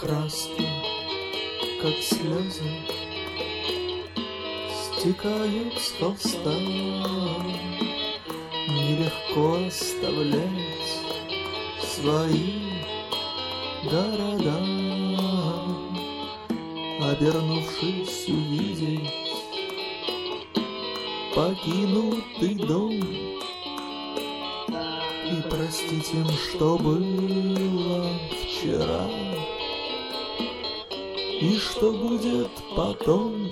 краски, как слезы, стекают с холста. Нелегко оставлять свои города, обернувшись увидеть покинутый дом и простить им, что было вчера и что будет потом.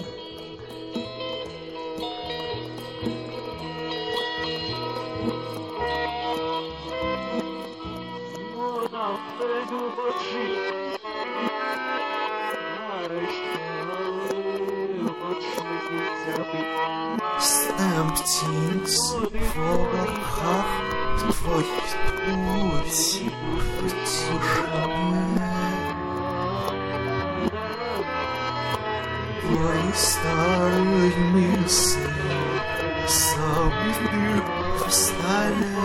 Стемптингс в оборхах твоих туси в тишине. Твои старые мысли забыли в столе.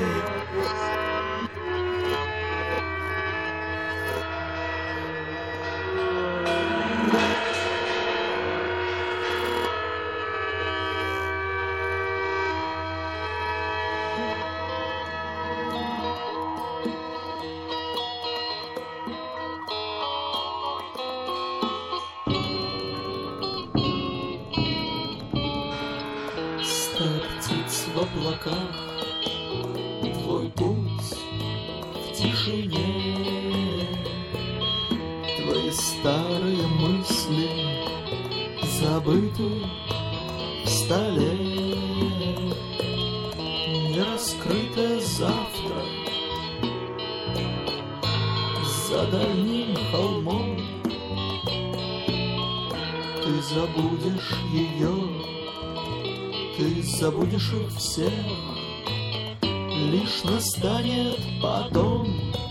Птиц в облаках, твой путь в тишине, твои старые мысли забыты в столе. Нераскрытое завтра за дальним холмом. Ты забудешь ее, ты забудешь их всех, лишь настанет потом.